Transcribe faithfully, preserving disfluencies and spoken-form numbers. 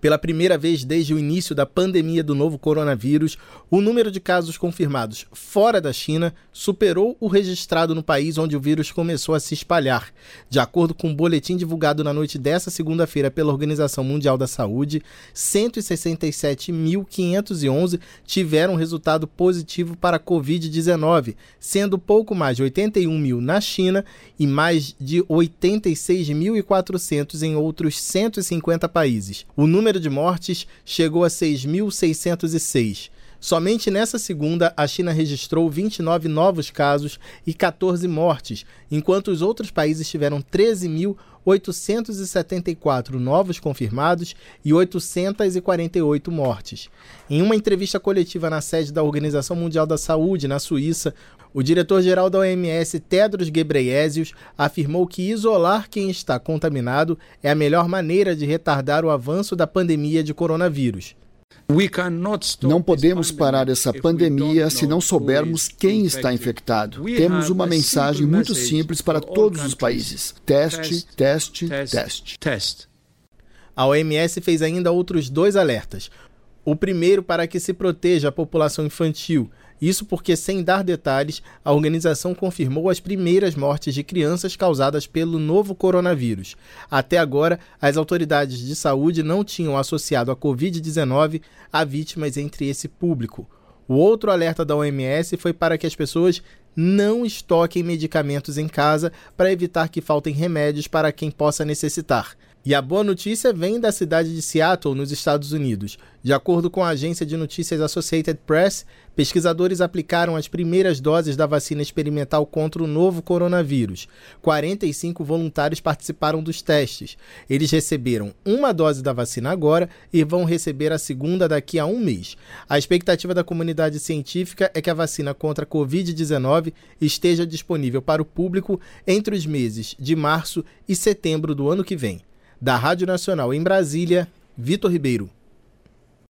Pela primeira vez desde o início da pandemia do novo coronavírus, o número de casos confirmados fora da China superou o registrado no país onde o vírus começou a se espalhar. De acordo com um boletim divulgado na noite desta segunda-feira pela Organização Mundial da Saúde, cento e sessenta e sete mil quinhentos e onze tiveram resultado positivo para a covid dezenove, sendo pouco mais de oitenta e um mil na China e mais de oitenta e seis mil e quatrocentos em outros cento e cinquenta países. O número de mortes chegou a seis mil seiscentos e seis. Somente nessa segunda, a China registrou vinte e nove novos casos e quatorze mortes, enquanto os outros países tiveram treze mil oitocentos e setenta e quatro novos confirmados e oitocentos e quarenta e oito mortes. Em uma entrevista coletiva na sede da Organização Mundial da Saúde, na Suíça, o diretor-geral da O M S, Tedros Ghebreyesus, afirmou que isolar quem está contaminado é a melhor maneira de retardar o avanço da pandemia de coronavírus. Não podemos parar essa pandemia se não soubermos quem está infectado. Temos uma mensagem muito simples para todos os países: teste, teste, teste. A O M S fez ainda outros dois alertas. O primeiro para que se proteja a população infantil. Isso porque, sem dar detalhes, a organização confirmou as primeiras mortes de crianças causadas pelo novo coronavírus. Até agora, as autoridades de saúde não tinham associado a covid dezenove a vítimas entre esse público. O outro alerta da O M S foi para que as pessoas não estoquem medicamentos em casa para evitar que faltem remédios para quem possa necessitar. E a boa notícia vem da cidade de Seattle, nos Estados Unidos. De acordo com a agência de notícias Associated Press, pesquisadores aplicaram as primeiras doses da vacina experimental contra o novo coronavírus. quarenta e cinco voluntários participaram dos testes. Eles receberam uma dose da vacina agora e vão receber a segunda daqui a um mês. A expectativa da comunidade científica é que a vacina contra a covid dezenove esteja disponível para o público entre os meses de março e setembro do ano que vem. Da Rádio Nacional em Brasília, Vitor Ribeiro.